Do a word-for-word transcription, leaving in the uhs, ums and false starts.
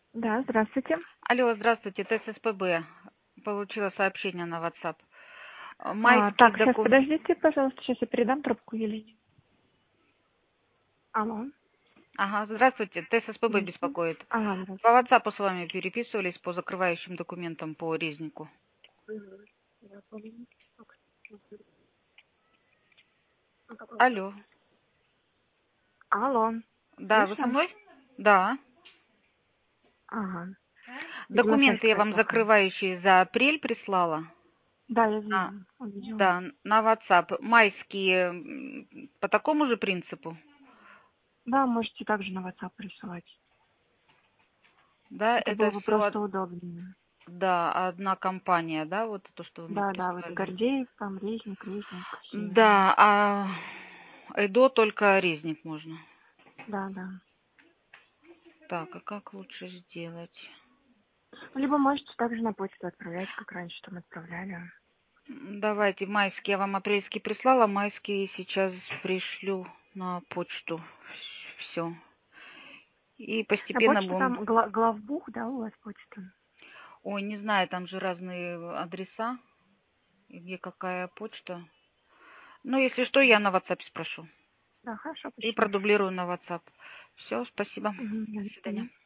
Да, здравствуйте. Алло, здравствуйте, это ССПБ. Получила сообщение на WhatsApp. А, Майские так, сейчас документы. подождите, пожалуйста, сейчас я передам трубку Елене. Алло. Ага, здравствуйте, Т С С П Б Здравствуйте. беспокоит. Ага, По здравствуйте. WhatsApp с вами переписывались по закрывающим документам по резнику. Мгм. Я поняла. Так, мгм. А какой вопрос? Алло. Алло. Да, вы со Слышно? мной? Да. Ага. Видимо, связь Документы я какая-то вам плохая. закрывающие за апрель прислала. Да, я А, вижу. Увидела. да, на WhatsApp. Майские м, по такому же принципу. Да, можете также на WhatsApp присылать. Да, Это это было бы все, просто удобнее. да, одна компания, да, вот то, что вы мне Да, да, вот прислали. Гордеев, там, Резник, Резник, все. Да, а Эдо только резник можно. Да, да. Так, а как лучше сделать? Либо можете также на почту отправлять, как раньше там отправляли. М, Давайте, майские я вам апрельский прислала, майские сейчас пришлю на почту. Все. И На постепенно почту будем... там гла- главбух, да, у вас почта? Ой, не знаю, там же разные адреса, и где какая почта. Ну, если что, я на WhatsApp спрошу. Да, хорошо, И спасибо. продублирую на WhatsApp. Все, спасибо. Мгм, До до свидания. свидания.